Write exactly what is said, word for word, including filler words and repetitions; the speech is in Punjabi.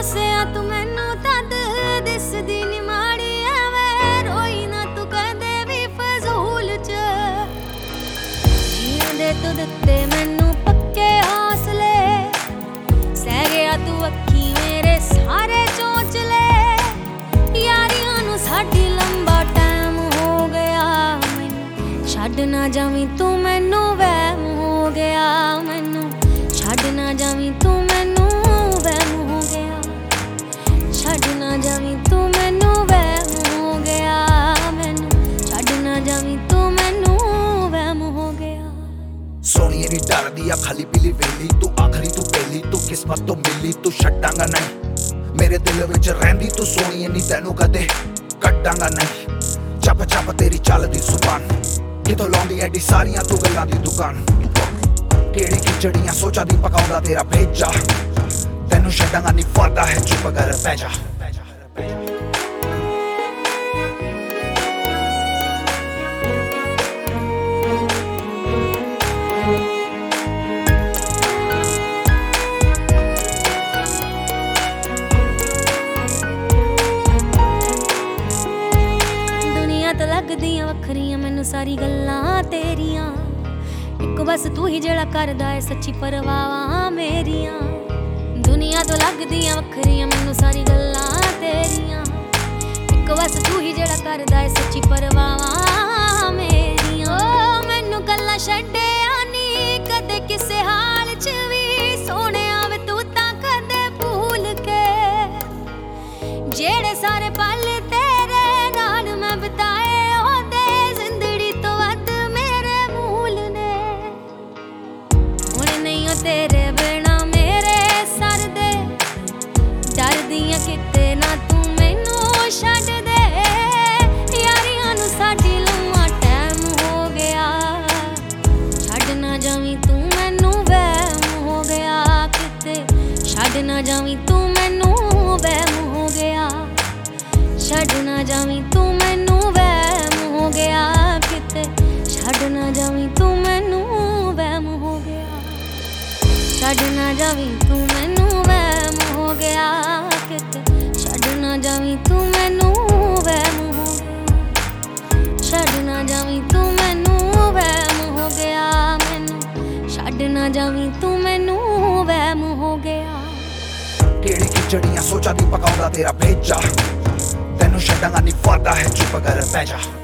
ਦੱਸਿਆ ਤੂੰ ਮੈਨੂੰ ਤਦ ਦਿਸਦੀ ਨੀ ਮਾੜੀ ਐਵੇਂ ਰੋਈ ਨਾ ਤੂੰ ਕਦੇ ਵੀ ਫਜ਼ੂਲ ਚ ਜੀਂਦੇ ਤੂੰ ਦਿੱਤੇ ਮੈਨੂੰ ਪੱਕੇ ਹੌਸਲੇ ਸਹਿ ਗਿਆ ਤੂੰ ਅੱਖੀ ਮੇਰੇ ਸਾਰੇ ਚੋਂਚਲੇ ਯਾਰੀਆਂ ਨੂੰ ਸਾਡੀ ਲੰਬਾ ਟਾਈਮ ਹੋ ਗਿਆ ਮੈਨੂੰ ਛੱਡ ਨਾ ਜਾਵੀਂ ਤੂੰ ਮੈਨੂੰ ਵਹਿਮ ਹੋ ਗਿਆ ਮੈਨੂੰ ਛੱਡ ਨਾ ਜਾਵੀਂ ਤੂੰ ਮੈਨੂੰ ਵਹਿਮ ਹੋ ਗਿਆ ਛੱਡ ਨਾ ਜਾਵੀਂ ਤੂੰ ਮੈਨੂੰ ਵਹਿਮ ਹੋ ਗਿਆ ਮੈਨੂੰ ਛੱਡ ਨਾ ਜਾਵੀਂ ਤੂੰ ਮੈਨੂੰ ਵਹਿਮ ਹੋ ਗਿਆ ਸੋਹਣੀ ਨੀ ਡਰਦੀ ਆ ਖਾਲੀ ਪੀਲੀ ਵੇਲੀ ਤੂੰ ਆਖਰੀ ਤੂੰ ਪਹਿਲੀ ਤੂੰ ਕਿਸਮਤ ਤੋਂ ਮਿਲੀ ਤੂੰ ਛੱਡਾਂਗਾ ਨਹੀਂ ਮੇਰੇ ਦਿਲ ਵਿੱਚ ਰਹਿੰਦੀ ਤੂੰ ਸੋਹਣੀ ਨੀ ਤੈਨੂੰ ਕਦੇ ਕੱਢਾਂਗਾ ਨਹੀਂ ਚੱਪ ਚੱਪ ਤੇਰੀ ਚੱਲਦੀ ਜ਼ੁਬਾਨ ਕਿਤੋਂ ਲਾਉਂਦੀ ਐਡੀ ਸਾਰੀਆਂ ਤੂੰ ਗੱਲਾਂ ਦੀ ਦੁਕਾਨ ਕਿਹੜੀ ਖਿਚੜੀਆਂ ਸੋਚਾਂ ਦੀ ਪਕਾਉਂਦਾ ਤੇਰਾ ਭੇਜਾ ਤੈਨੂੰ ਛੱਡਾਂਗਾ ਨਹੀਂ ਫਰਦਾ ਹੈ ਚੁੱਪ ਕਰ ਪੈ ਜਾ ਦੁਨੀਆ ਤੋਂ ਲੱਗਦੀਆਂ ਵੱਖਰੀਆਂ ਮੈਨੂੰ ਸਾਰੀ ਗੱਲਾਂ ਤੇਰੀਆਂ ਇੱਕ ਬਸ ਤੂੰ ਹੀ ਜਿਹੜਾ ਕਰਦਾ ਏ ਸੱਚੀ ਪਰਵਾਹਾਂ ਮੇਰੀਆਂ ਦੁਨੀਆ ਤੋਂ ਲੱਗਦੀਆਂ ਵੱਖਰੀਆਂ ਮੈਨੂੰ ਸਾਰੀ ਗੱਲਾਂ ਤੇਰੀਆਂ ਇੱਕ ਬਸ ਤੂੰ ਹੀ ਜਿਹੜਾ ਕਰਦਾ ਏ ਸੱਚੀ ਪਰਵਾਹਾਂ ਮੇਰੀਆਂ ਓ ਮੈਨੂੰ ਗੱਲਾਂ ਛੱਡਿਆ ਨੀ ਕਦੇ ਕਿਸੇ ਹਾਲ ਚ ਵੀ ਸੋਹਣਿਆ ਵੇ ਤੂੰ ਤਾਂ ਕਦੇ ਭੁੱਲ ਕੇ ਜਿਹੜੇ ਸਾਰੇ ਪਲ ਤੇਰੇ ਨਾਲ ਮੈਂ ਬਿਤਾਏ ਤੇਰੇ ਬਿਨਾ ਮੇਰੇ ਸਰ ਦੇ ਡਰਦੀਆਂ ਕਿਤੇ ਨਾ ਤੂੰ ਮੈਨੂੰ ਛੱਡ ਦੇ ਯਾਰੀਆਂ ਨੂੰ ਸਾਡੀ ਲੰਮਾ ਟਾਈਮ ਹੋ ਗਿਆ ਛੱਡ ਨਾ ਜਾਵੀਂ ਤੂੰ ਮੈਨੂੰ ਵਹਿਮ ਹੋ ਗਿਆ ਕਿਤੇ ਛੱਡ ਨਾ ਜਾਵੀਂ ਤੂੰ ਮੈਨੂੰ ਵਹਿਮ ਹੋ ਗਿਆ ਛੱਡ ਨਾ ਜਾਵੀਂ ਤੂੰ ਮੈਨੂੰ ਵਹਿਮ ਹੋ ਗਿਆ ਕਿਤੇ ਛੱਡ ਨਾ ਜਾਵੀਂ ਤੂੰ ਮੈਨੂੰ ਵਹਿਮ ਹੋ ਗਿਆ ਛੱਡ ਨਾ ਜਾਵੀਂ ਤੂੰ ਮੈਨੂੰ ਵਹਿਮ ਹੋ ਗਿਆ ਕਿਤੇ ਛੱਡ ਨਾ ਜਾਵੀਂ ਤੂੰ ਮੈਨੂੰ ਵਹਿਮ ਹੋ ਗਿਆ ਛੱਡ ਨਾ ਜਾਵੀਂ ਤੂੰ ਮੈਨੂੰ ਵਹਿਮ ਹੋ ਗਿਆ ਮੈਨੂੰ ਛੱਡ ਨਾ ਜਾਵੀਂ ਤੂੰ ਮੈਨੂੰ ਵਹਿਮ ਹੋ ਗਿਆ ਕਿਹੜੀ ਖਿਚੜੀਆਂ ਸੋਚਾਂ ਦੀ ਪਕਾਉਂਦਾ ਤੇਰਾ ਭੇਜਾ ਤੈਨੂੰ ਛੱਡਾਂਗਾ ਨਹੀਂ ਫਰਦਾ ਹੈ ਚੁੱਪ ਕਰ ਪੈ ਜਾ